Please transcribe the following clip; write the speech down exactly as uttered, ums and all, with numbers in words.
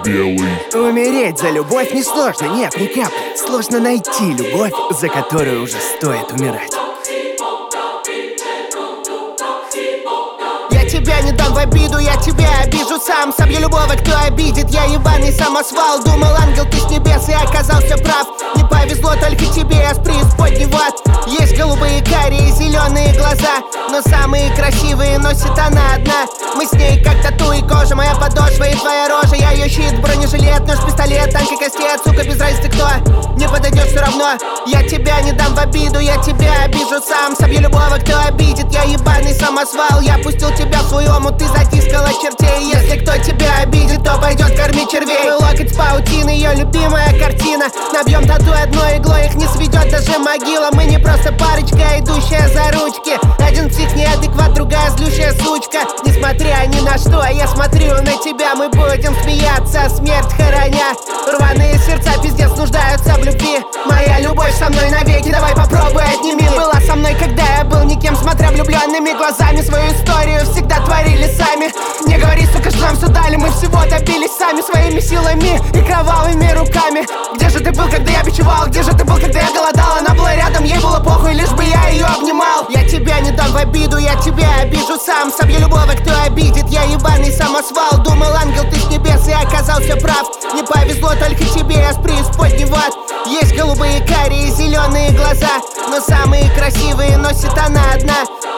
белый. Умереть за любовь несложно, нет, ни капли. Сложно найти любовь, за которую уже стоит умирать. Я тебя не дам в обиду, я тебя обижу сам. Собью любого, кто обидит, я ебаный самосвал. Думал, ангел, ты с небес, и оказался прав. Не повезло только тебе, я с преисподней в ад. Есть голубые, карие, зеленые глаза, но самые красивые носит она одна. Мы с ней как тату и кожа, моя подошва и твоя рожа. Я ее щит, бронежилет, нож, пистолет, танк и кастет. Сука, без разницы кто, не подойдет все равно. Я тебя не дам в обиду, я тебя обижу сам. Собью любого, кто обидит, я ебаный самосвал. Я пустил тебя в свой омут, ты затискала чертей. Если кто тебя обидит, то пойдет кормить червей. Мой локоть с паутины, ее любимая картина. Набьем тату одной иглой, их не сведет даже могила. Мы не просто парочка, идущая за ручки. Один псих неадекват, другая злющая сучка. Несмотря ни на что, я смотрю на тебя. Мы будем смеяться, смерть хороня. Рваные сердца пиздец нуждаются в любви. Моя любовь со мной навеки, давай попробуй отними. Была со мной, когда я был никем, смотря влюбленными глазами. Свою историю всегда творили сами. Не говори, сука, что нам все дали, мы всего добились сами. Своими силами и кровавыми руками. Где же ты был, когда я бичевал? Где же ты был, когда я голодал? Она была рядом, ей было похуй, лишь бы я ее обнимал. Я тебя не дам в обиду, я тебя обижу сам. Собью любого, кто обидит, я ебаный самосвал. Думал, ангел, ты с небес, и оказался прав. Не повезло только тебе, я с преисподней в ад. Есть голубые, карие, зеленые глаза, но самые красивые носит она одна.